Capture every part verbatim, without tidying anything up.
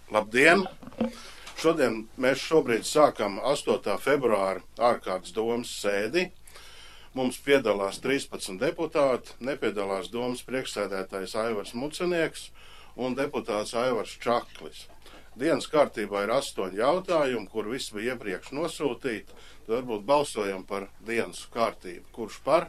Labdien! Šodien mēs šobrīd sākam astotā februāra ārkārtas domas sēdi. Mums piedalās trīspadsmit deputāti, nepiedalās domas priekšsēdētājs Aivars Mucenieks un deputāts Aivars Čaklis. Dienas kārtībā ir astoņi jautājumi, kur visi bija iepriekš nosūtīti. Tad varbūt balsojam par dienas kārtību. Kurš par?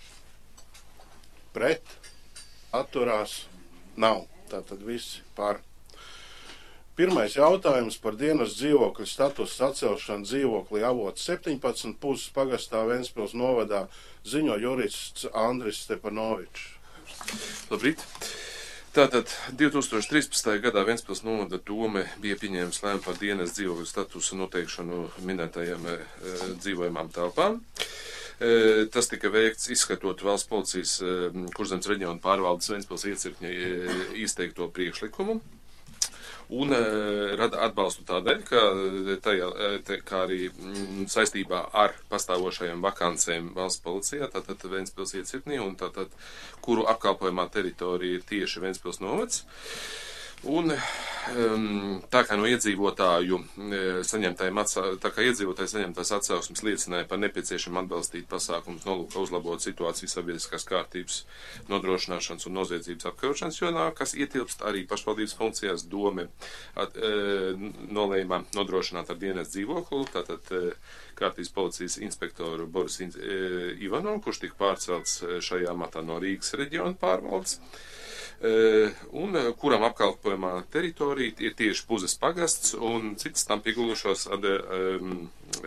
Pret? Atturās? Nav. Tātad visi par. Pirmais jautājums par dienas dzīvokļa statusa atcelšanu dzīvoklī Avots septiņpadsmit Puzes pagastā Ventspils novadā ziņo jurists Andris Stepanovičs. Labrīt! Tātad divi tūkstoši trīspadsmitajā gadā Ventspils novada dome bija pieņēmusi lēmumu par dienas dzīvokļa statusa noteikšanu minētajām e, dzīvojamām telpām. E, tas tika veikts izskatot valsts policijas e, Kurzemes reģiona pārvaldes Ventspils iecirkņa e, izteikto priekšlikumu. Un uh, rada atbalstu tādēļ, ka, tajā, te, kā arī mm, saistībā ar pastāvošajām vakancēm valsts policijā, tātad Ventspils iecirknī, un tātad, kuru apkalpojumā teritorija ir tieši Ventspils novads. Un um, tā kā no iedzīvotāju saņemtajiem atsā, tā kā iedzīvotāji saņemtās atsauksmes liecināja par nepieciešam atbalstīt pasākumus nolūka uzlabot situāciju sabiedriskās kārtības nodrošināšanas un noziedzības apkarošanas jomā, kas ietilpst arī pašvaldības funkcijās, dome at, e, nolēma nodrošināt ar dienas dzīvokli, tātad e, kārtības policijas inspektoru Boris e, Ivanovu, kurš tika pārcelts šajā matā no Rīgas reģiona pārvaldes. Uh, un uh, kuram apkalpojumā teritorija ir tieši Puzes pagasts un citas tam piegulušos ad, um,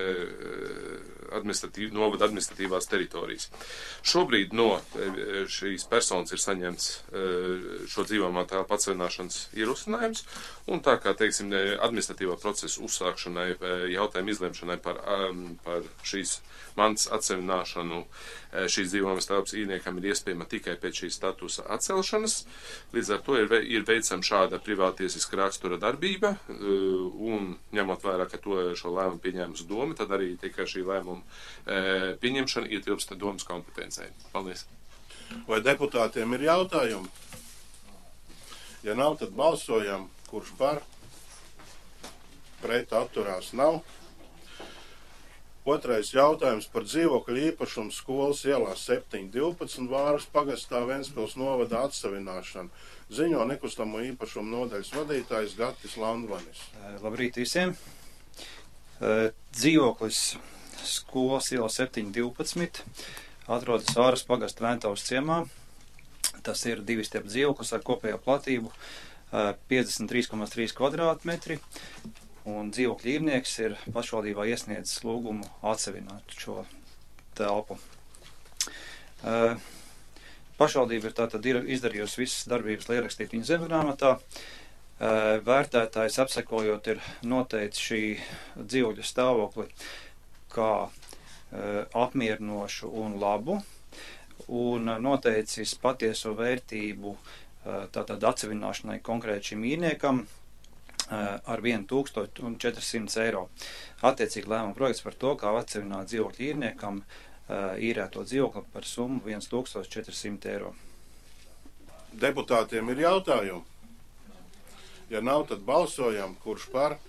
uh, administratīv, novada administratīvās teritorijas. Šobrīd no uh, šīs personas ir saņemts uh, šo dzīvojamā telpu atseviļināšanas ierosinājums, un tā kā, teiksim, administratīvā procesa uzsākšanai, uh, jautājumu izlemšanai par, um, par šīs mantas atseviļināšanu uh, šīs dzīvojamas telpas īrniekam ir iespējama tikai pēc šīs statusa atcelšanas. Līdz ar to ir, ve ir veicama šāda privātiesiska rakstura darbība, un ņemot vērā, ka to šo lēmumu pieņēmusi doma, tad arī tikai šī lēmuma e, pieņemšana ietilpst domas kompetencei. Paldies! Vai deputātiem ir jautājumi? Ja nav, tad balsojam, kurš par, pret atturās nav. Otrais jautājums par dzīvokļu īpašumu skolas ielā septiņi divpadsmit Vāras pagastā Ventspils novada atsavināšanu. Ziņo nekustamo īpašumu nodaļas vadītājs Gatis Landvanis. Labrīt visiem. Dzīvoklis skolas ielā septiņi divpadsmit atrodas Vāras pagasta Ventavas ciemā. Tas ir divi stiepu dzīvoklis ar kopējo platību piecdesmit trīs komats trīs kvadrātmetri. Un dzīvokļa īrnieks ir pašvaldībā iesniedzis lūgumu atsevināt šo telpu. Uh, pašvaldība ir tātad ir izdarījusi visas darbības, lai ierakstītu viņu zemgrāmatā. Uh, vērtētājs apsekojot ir noteicis šī dzīvokļa stāvokli kā uh, apmierinošu un labu, un noteicis patieso vērtību uh, tātad atsevināšanai konkrēti šim īrniekam ar vienu tūkstošu un četrsimt eiro. Attiecīgi lēmuma projekts par to, kā atsevināt dzīvokļu īrniekam īrēto dzīvokli par summu viens tūkstoš četrsimt eiro. Deputātiem ir jautājumi? Ja nav, tad balsojam, kurš par,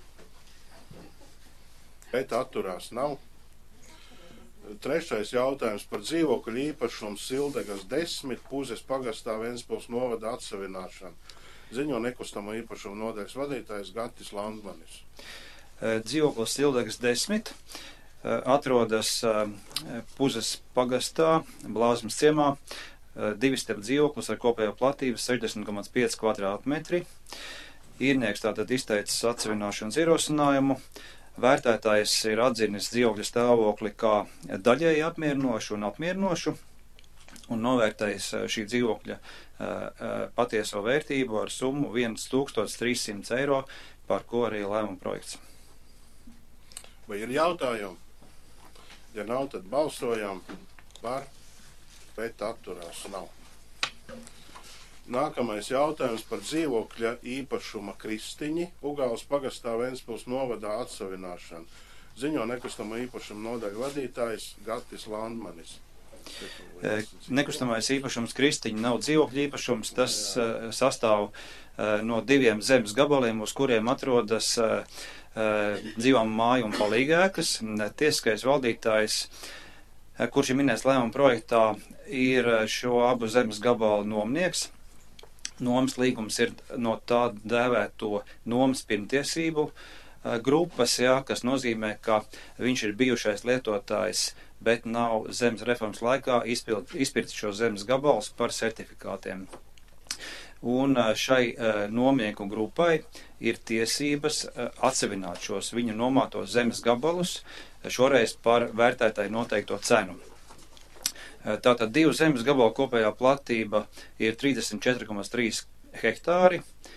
pret atturās nav. Trešais jautājums par dzīvokļu īpašumu Sildegas desmit Puzes pagastā Ventspils novada atsavināšanu. Ziņo nekustamo īpašumu nodaļas vadītājs Gatis Landvanis. Dzīvoklis Sildegas desmit atrodas Puzes pagastā Blāzmas ciemā, divi stiepu dzīvoklis ar kopējo platību sešdesmit komats pieci kvadrātmetri. Īrnieks tātad izteicis atsevināšanas ierosinājumu. Vērtētājs ir atzinis dzīvokļa stāvokli kā daļēji apmierinošu un apmierinošu, un novērtējis šī dzīvokļa patieso vērtību ar summu viens tūkstoš trīssimts eiro, par ko arī lēmuma projekts. Vai ir jautājumi? Ja nav, tad balsojam par, pret atturās nav. Nākamais jautājums par dzīvokļa īpašuma Kristiņi Ugāles pagastā Ventspils novadā atsavināšanu. Ziņo nekustamo īpašumu nodaļu vadītājs Gatis Landvanis. Nekustamais īpašums Kristiņa nav dzīvokļa īpašums, tas uh, sastāv uh, no diviem zemes gabaliem, uz kuriem atrodas dzīvām māju un palīgēkas. Tiesiskais valdītājs, kurš ir minēts lēmuma projektā, ir šo abu zemes gabalu nomnieks. Nomas līgums ir no tā dēvēto nomas pirmtiesību grupas, jā, kas nozīmē, ka viņš ir bijušais lietotājs, bet nav zemes reformas laikā izpirkt šo zemes gabalus par certifikātiem. Un šai nomnieku grupai ir tiesības atsevināt šos viņu nomātos zemes gabalus, šoreiz par vērtētāju noteikto cenu. Tātad divu zemes gabalu kopējā platība ir trīsdesmit četri komats trīs hektāri.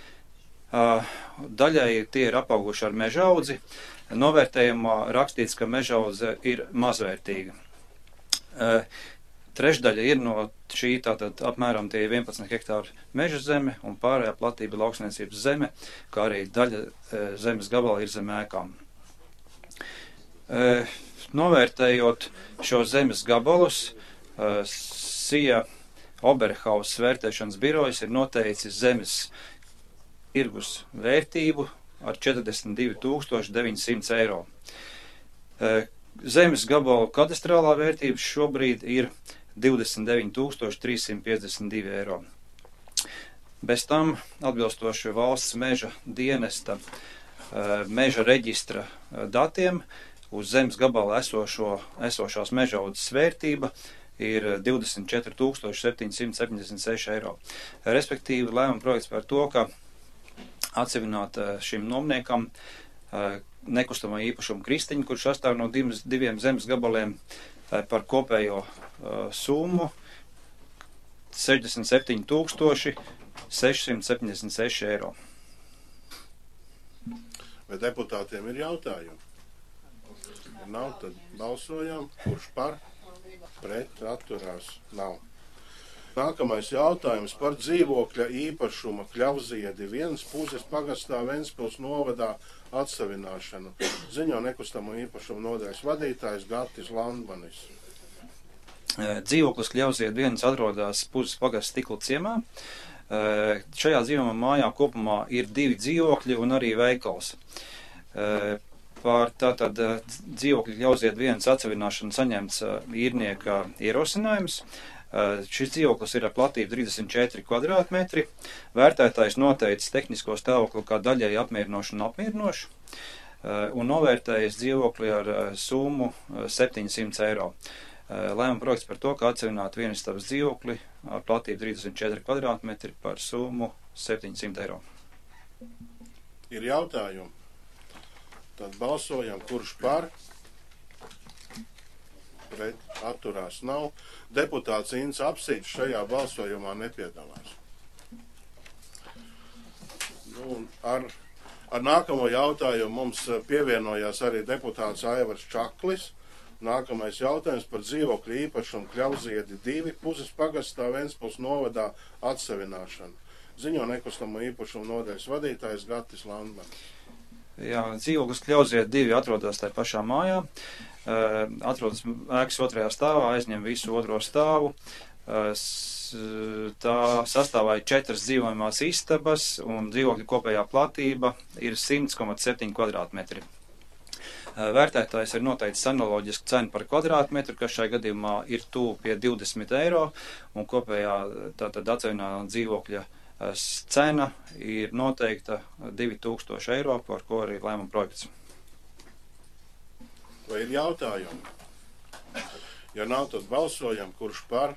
Daļai tie ir apauguši ar mežaudzi. Novērtējumā rakstīts, ka mežaudze ir mazvērtīga. Trešdaļa ir no šī, tātad apmēram tie vienpadsmit hektāru meža zeme un pārējā platība lauksniecības zeme, kā arī daļa zemes gabala ir zem ēkām. Novērtējot šo zemes gabalus, Sija Oberhaus vērtēšanas birojas ir noteicis zemes tirgus vērtību ar četrdesmit divi tūkstoši deviņsimt eiro. Zemes gabalu kadastrālā vērtība šobrīd ir divdesmit deviņi tūkstoši trīssimt piecdesmit divi eiro. Bez tam, atbilstoši valsts meža dienesta meža reģistra datiem, uz zemes gabala esošo, esošās mežaudzes vērtība ir divdesmit četri tūkstoši septiņsimt septiņdesmit seši eiro. Respektīvi, lēmuma projekts par to, ka atsevināt šim nomniekam nekustamā īpašuma kristiņu, kurš sastāv no diviem zemes gabaliem par kopējo summu sešdesmit septiņi tūkstoši sešsimt septiņdesmit seši eiro. Vai deputātiem ir jautājumi? Ja nav, tad balsojam. Kurš par? Pret, atturās, nav. Nākamais jautājums par dzīvokļa īpašuma Kļavziedi viens Pūzes pagastā Ventspils novadā atsavināšanu. Ziņo nekustamo īpašumu nodaļas vadītājs Gatis Landmanis. Dzīvoklis Kļavziedi viens atrodas Pūzes pagasta Stikla ciemā. Šajā dzīvojamā mājā kopumā ir divi dzīvokļi un arī veikals. Par tātad dzīvokļu Kļavziedi viens atsavināšanu saņemts īrnieka ierosinājums. Šis dzīvoklis ir ar platību trīsdesmit četri kvadrātmetri. Vērtētājs noteicis tehnisko stāvokli kā daļai apmierinošu un apmierinošu un novērtējis dzīvokli ar summu septiņsimt eiro. Lēmuma projekts par to, ka atsevināt vienistabas dzīvokli ar platību trīsdesmit četri kvadrātmetri par summu septiņsimt eiro. Ir jautājumi? Tad balsojam, kurš par, pret, atturās nav. Deputāts Inns Apsīts šajā balsojumā nepiedalās. Nu, ar, ar nākamo jautājumu mums pievienojās arī deputāts Aivars Čaklis. Nākamais jautājums par dzīvokļu īpašumu Kļavziedi divi Pūzes pagastā Ventspils novadā atsavināšanu. Ziņo nekustamo īpašumu nodaļas vadītājs Gatis Landmanis. Jā, dzīvoklis Kļavziedi divi atrodas tajā pašā mājā, atrodas ēkas otrajā stāvā, aizņem visu otro stāvu. Tā sastāvēja četras dzīvojamās istabas un dzīvokļu kopējā platība ir simt komats septiņi kvadrātmetri. Vērtētājs ir noteicis analoģisku cenu par kvadrātmetru, kas šai gadījumā ir tuvu pie divdesmit eiro, un kopējā tātad atsevinājuma dzīvokļa cena ir noteikta divi tūkstoši eiro, par ko arī lēmuma projekts. Vai ir jautājumi? Ja nav, tad balsojam, kurš par,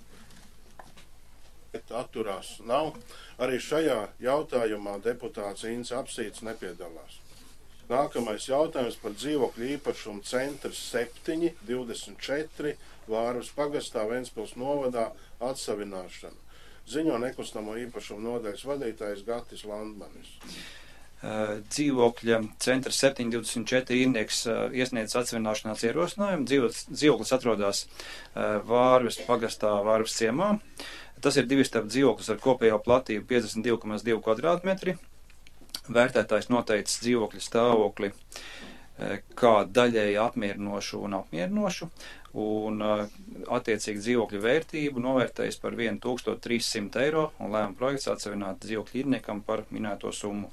atturās nav. Arī šajā jautājumā deputāts Inns Apsīts nepiedalās. Nākamais jautājums par dzīvokļu īpašumu centrs septiņi divdesmit četri Vārvas pagastā Ventspils novadā atsavināšanu. Ziņo nekustamo īpašumu nodaļas vadītājs Gatis Landmanis. Dzīvokļa centrs septiņi divdesmit četri īrnieks iesniedz atsavināšanās ierosinājumu. Dzīvoklis atrodas Vārvas pagastā Vārvas ciemā. Tas ir divistabu dzīvoklis ar kopējo platību piecdesmit divi komats divi kvadrātmetri. Vērtētājs noteicis dzīvokļa stāvokli kā daļēji apmierinošu un apmierinošu, un attiecīgi dzīvokļu vērtību novērtējis par tūkstoš trīs simti eiro un lēmuma projekts atsevināt dzīvokļu īrniekam par minēto summu.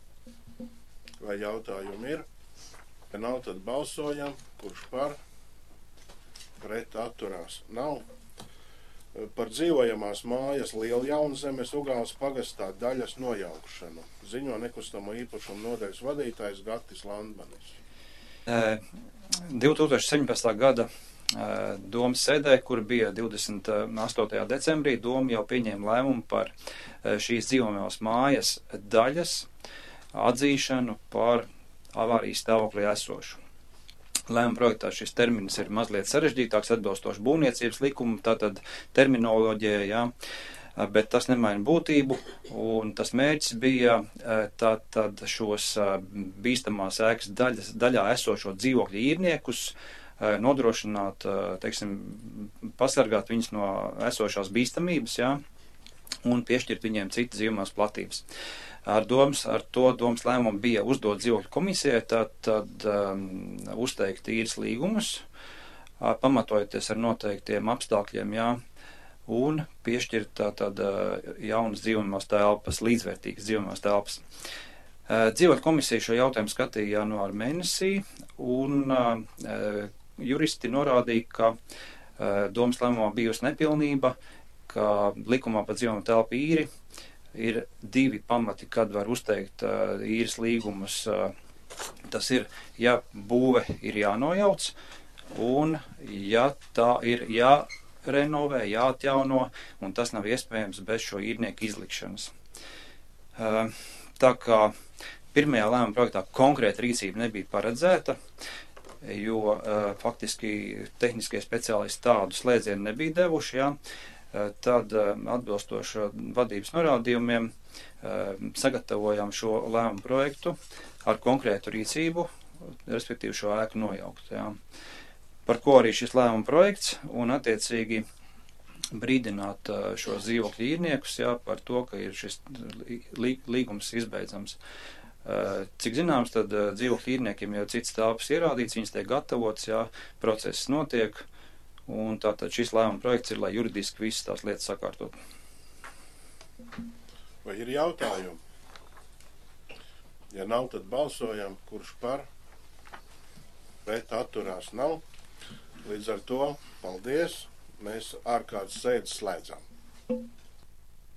Vai jautājumi ir? Ja nav, tad balsojam. Kurš par? Pret atturās? Nav. Par dzīvojamās mājas Lieljaunzemes Ugāles pagastā daļas nojaukšanu ziņo nekustamo īpašumu nodaļas vadītājs Gatis Landmanis. divi tūkstoši seņpadsmitā gada domas sēdē, kur bija divdesmit astotajā decembrī, doma jau pieņēma lēmumu par šīs dzīvojamās mājas daļas atzīšanu par avārijas stāvoklī esošu. Lēmuma projektā šis termins ir mazliet sarežģītāks, atbilstoši būvniecības likumu, tātad terminoloģija, jā, bet tas nemaina būtību, un tas mērķis bija tātad šos bīstamās ēkas daļas, daļā esošo dzīvokļu īrniekus nodrošināt, teiksim, pasargāt viņus no esošās bīstamības, jā, un piešķirt viņiem citas dzīvojamās platības. Ar, domas, ar to domas lēmumu bija uzdot dzīvokļu komisijai, tad, tad um, uzteikt īres līgumus, uh, pamatojoties ar noteiktiem apstākļiem, jā, un piešķirt tātad uh, jaunas dzīvojamās telpas, līdzvērtīgas dzīvojamās telpas. Uh, dzīvokļu komisija šo jautājumu skatīja janvāra mēnesī, un uh, juristi norādīja, ka uh, domas lēmumā bijusi nepilnība, ka likumā par dzīvojamu telpu īri ir divi pamati, kad var uzteikt uh, īres līgumus. Uh, tas ir, ja būve ir jānojauc, un ja tā ir jārenovē, jāatjauno, un tas nav iespējams bez šo īrnieku izlikšanas. Uh, tā kā pirmajā lēmuma projektā konkrēta rīcība nebija paredzēta, jo uh, faktiski tehniskie speciālisti tādu slēdzienu nebija devuši, jā, tad atbilstoši vadības norādījumiem sagatavojām šo lēmumu projektu ar konkrētu rīcību, respektīvi šo ēku nojaukt. Jā. Par ko arī šis lēmuma projekts un attiecīgi brīdināt šo dzīvokļu īrniekus, jā, par to, ka ir šis līgums izbeidzams. Cik zināms, tad dzīvokļu īrniekiem jau cits telpas ierādīts, viņas tiek gatavots, jā, process notiek. Un tātad šis lēmuma projekts ir, lai juridiski visas tās lietas sakārtot. Vai ir jautājumi? Ja nav, tad balsojam, kurš par, pret atturās nav. Līdz ar to, paldies, mēs ārkārtas sēdes slēdzam.